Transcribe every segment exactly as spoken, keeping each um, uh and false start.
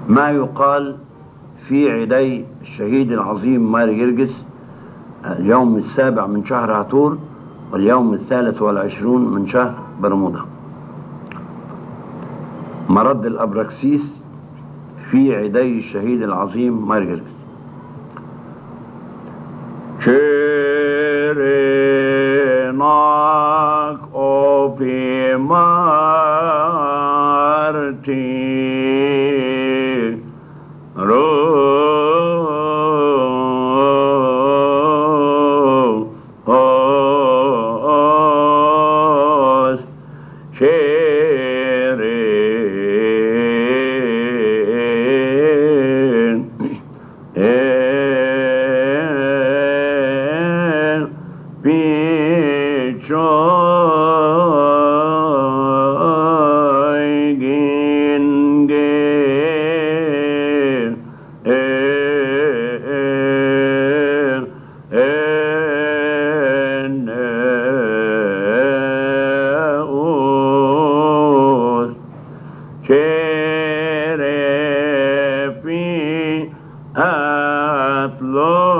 ما يقال في عيدي الشهيد العظيم ماري جرجس اليوم السابع من شهر عاشور واليوم الثالث والعشرون من شهر برمودا. مرد الأبراكسيس في عيدي الشهيد العظيم ماري جرجس. Çerenak opi marti ro os çeren Pichoy ginde en us cherepi atlo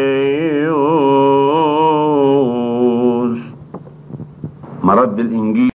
مرد الإنجيل